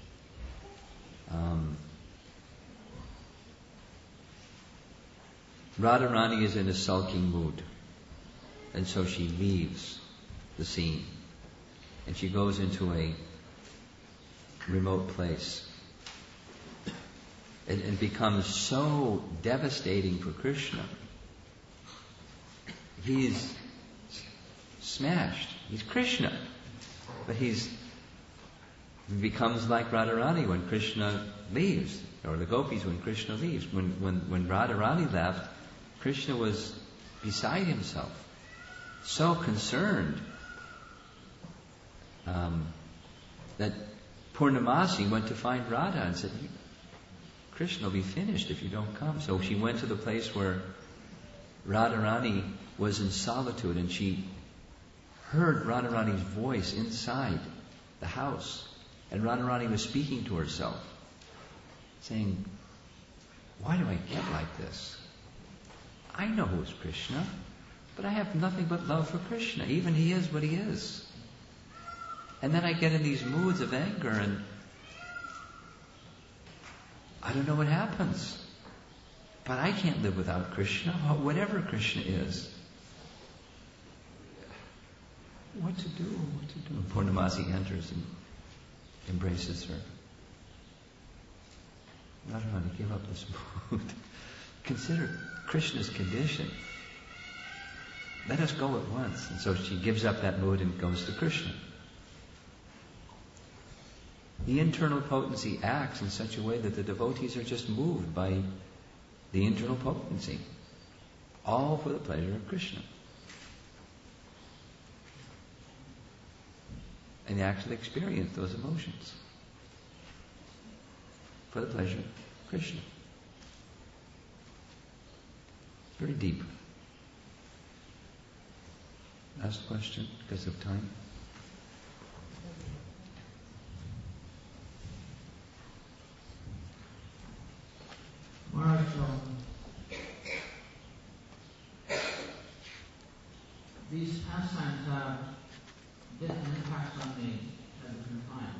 Radharani is in a sulking mood, and so she leaves the scene, and she goes into a remote place. It becomes so devastating for Krishna. He's smashed. He's Krishna, but he becomes like Radharani when Krishna leaves, or the gopis when Krishna leaves. When Radharani left, Krishna was beside himself, so concerned that Purnamasi went to find Radha and said, Krishna will be finished if you don't come. So she went to the place where Radharani was in solitude, and she heard Radharani's voice inside the house. And Radharani was speaking to herself, saying, why do I get like this? I know who's Krishna, but I have nothing but love for Krishna. Even he is what he is. And then I get in these moods of anger, and I don't know what happens. But I can't live without Krishna, whatever Krishna is. What to do? What to do? Purnamasi enters and embraces her. Radharani, give up this mood. Consider Krishna's condition. Let us go at once. And so she gives up that mood and goes to Krishna. The internal potency acts in such a way that the devotees are just moved by the internal potency, all for the pleasure of Krishna. And they actually experience those emotions for the pleasure of Krishna. Very deep. Last question, because of time. Maharaj, these pastimes have different impacts on me at different times.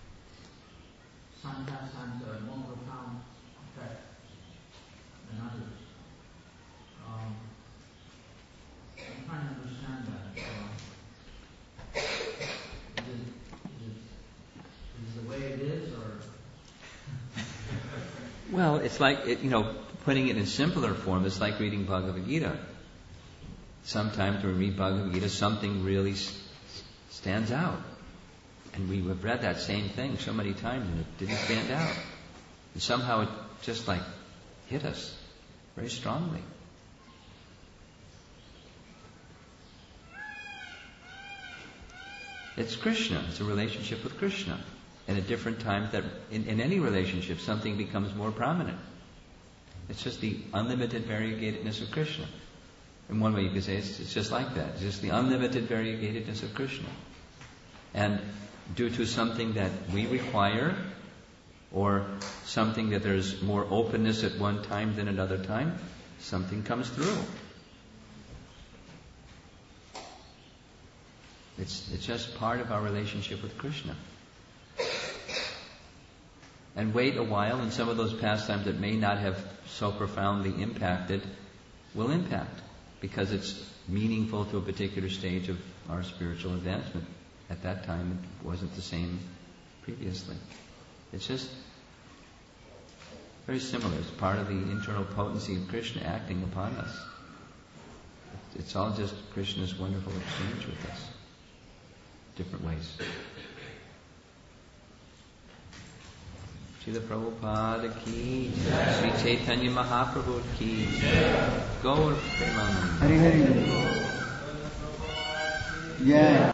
Some pastimes have a more profound effect than others. I'm trying to understand that. Is it the way it is, or? Well, it's like, putting it in simpler form, it's like reading Bhagavad Gita. Sometimes when we read Bhagavad Gita, something really stands out. And we have read that same thing so many times and it didn't stand out. And somehow it just hit us very strongly. It's Krishna. It's a relationship with Krishna. And at different times, that in any relationship, something becomes more prominent. It's just the unlimited variegatedness of Krishna. In one way you could say it's just like that. It's just the unlimited variegatedness of Krishna. And due to something that we require, or something that there's more openness at one time than another time, something comes through. It's just part of our relationship with Krishna. And wait a while, and some of those pastimes that may not have so profoundly impacted will impact, because it's meaningful to a particular stage of our spiritual advancement. At that time, it wasn't the same previously. It's just very similar. It's part of the internal potency of Krishna acting upon us. It's all just Krishna's wonderful exchange with us. Different ways. Srila Prabhupada ki, Sri Chaitanya Mahaprabhu ki, Gaur Premanand. Hari Hari. Yeah.